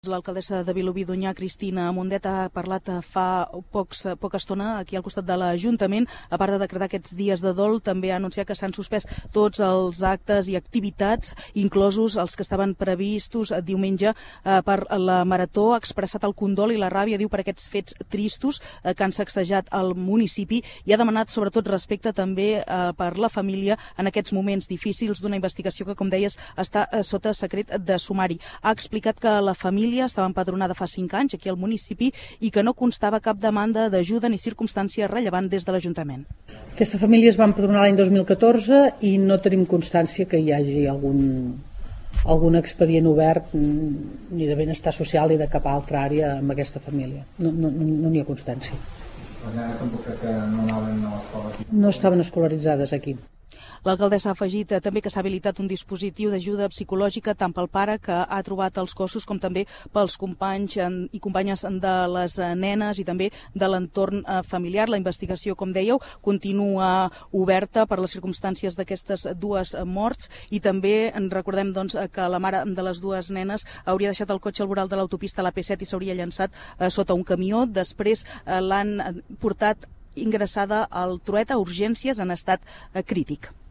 L'alcaldessa de Vilobí d'Onyar, Cristina Mundet, ha parlat fa poca estona aquí al costat de l'Ajuntament. A part de decretar aquests dies de dol, també ha anunciat que s'han suspès tots els actes i activitats, inclosos els que estaven previstos diumenge per la Marató. Ha expressat el condol i la ràbia, diu, per aquests fets tristos que han sacsejat el municipi, i ha demanat sobretot respecte també per la família en aquests moments difícils d'una investigació que, com deies, està sota secret de sumari. Ha explicat que la família estava empadronada fa 5 anys aquí al municipi i que no constava cap demanda d'ajuda ni circumstància rellevant des de l'Ajuntament. Aquesta família es va empadronar l'any 2014 i no tenim constància que hi hagi algun expedient obert ni de benestar social ni de cap altra àrea amb aquesta família. No n'hi ha constància. Les nenes tampoc crec que no anaven a l'escola aquí. No estaven escolaritzades aquí. L'alcaldessa ha afegit també que s'ha habilitat un dispositiu d'ajuda psicològica tant pel pare, que ha trobat els cossos, com també pels companys i companyes de les nenes i també de l'entorn familiar. La investigació, com dèieu, continua oberta per les circumstàncies d'aquestes dues morts, i també recordem que la mare de les dues nenes hauria deixat el cotxe al voral de l'autopista a la P7 i s'hauria llançat sota un camió. Després l'han portat ingressada al Trueta a urgències en estat crític.